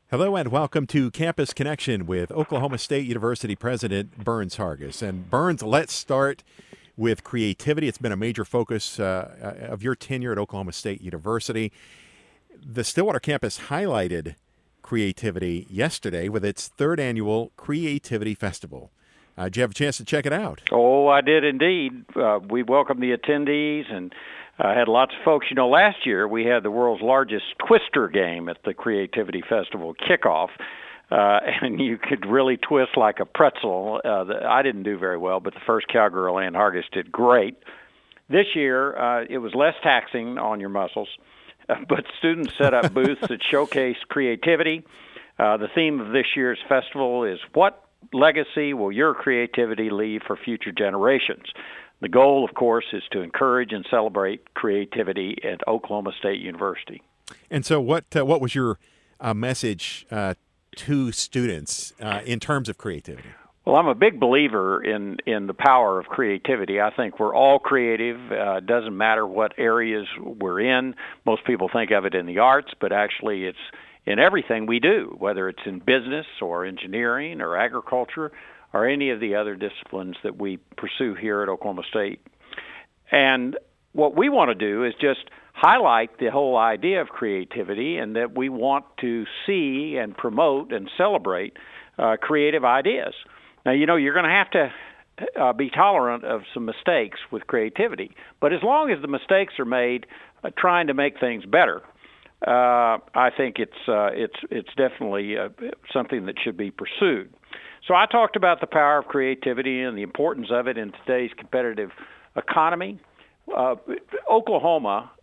Hello and welcome to Campus Connection with Oklahoma State University President Burns Hargis. And Burns, let's start with creativity. It's been a major focus of your tenure at Oklahoma State University. The Stillwater campus highlighted creativity yesterday with its third annual Creativity Festival. Did you have a chance to check it out? Oh, I did indeed. We welcomed the attendees and had lots of folks. You know, last year we had the world's largest Twister game at the Creativity Festival kickoff, and you could really twist like a pretzel. I didn't do very well, but the first cowgirl, Ann Hargis, did great. This year it was less taxing on your muscles, but students set up booths that showcase creativity. The theme of this year's festival is "What legacy will your creativity leave for future generations?" The goal, of course, is to encourage and celebrate creativity at Oklahoma State University. And so what was your message to students in terms of creativity? Well, I'm a big believer in the power of creativity. I think we're all creative. It doesn't matter what areas we're in. Most people think of it in the arts, but actually it's in everything we do, whether it's in business or engineering or agriculture or any of the other disciplines that we pursue here at Oklahoma State. And what we want to do is just highlight the whole idea of creativity, and that we want to see and promote and celebrate creative ideas. Now, you know, you're going to have to be tolerant of some mistakes with creativity, but as long as the mistakes are made trying to make things better, I think it's definitely something that should be pursued. So I talked about the power of creativity and the importance of it in today's competitive economy. Oklahoma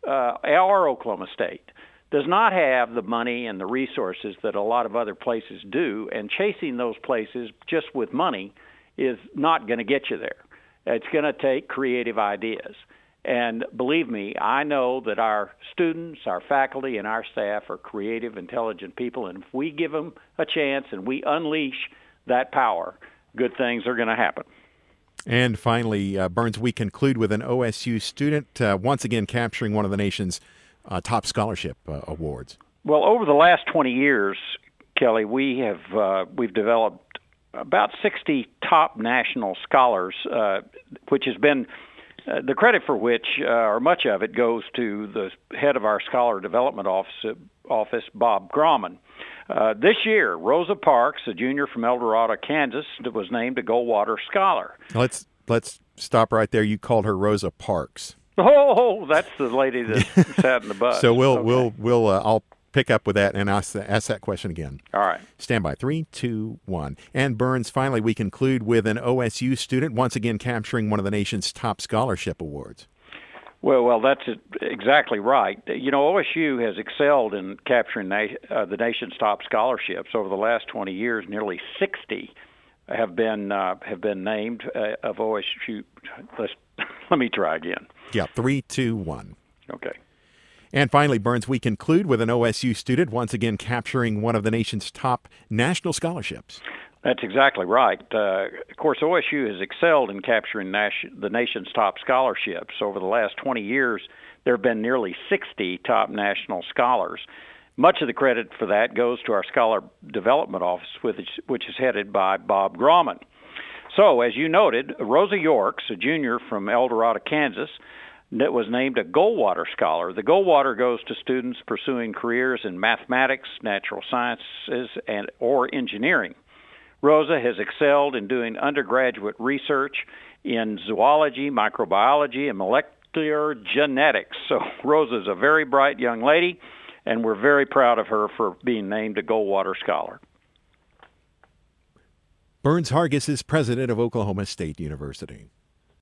State, does not have the money and the resources that a lot of other places do, and chasing those places just with money is not going to get you there. It's going to take creative ideas. And believe me, I know that our students, our faculty, and our staff are creative, intelligent people, and if we give them a chance and we unleash that power, good things are going to happen. And finally, Burns, we conclude with an OSU student once again capturing one of the nation's top scholarship awards. Well, over the last 20 years, Kelly, we've developed about 60 top national scholars, which has been the credit for which, or much of it, goes to the head of our Scholar Development Office, Bob Grauman. This year, Rosa Parks, a junior from El Dorado, Kansas, was named a Goldwater Scholar. Let's stop right there. You called her Rosa Parks. Oh, that's the lady that sat in the bus. So I'll pick up with that and ask that question again. All right. Stand by. 3, 2, 1. And Burns, finally, we conclude with an OSU student once again capturing one of the nation's top scholarship awards. Well, that's exactly right. You know, OSU has excelled in capturing the nation's top scholarships over the last 20 years. Nearly 60 have been named of OSU. Let me try again. Yeah, 3, 2, 1. Okay. And finally, Burns, we conclude with an OSU student once again capturing one of the nation's top national scholarships. That's exactly right. Of course, OSU has excelled in capturing the nation's top scholarships. Over the last 20 years, there have been nearly 60 top national scholars. Much of the credit for that goes to our Scholar Development Office, which is headed by Bob Grauman. So, as you noted, Rosa Yorks, a junior from El Dorado, Kansas, that was named a Goldwater Scholar. The Goldwater goes to students pursuing careers in mathematics, natural sciences, or engineering. Rosa has excelled in doing undergraduate research in zoology, microbiology, and molecular genetics. So Rosa's a very bright young lady, and we're very proud of her for being named a Goldwater Scholar. Burns Hargis is president of Oklahoma State University.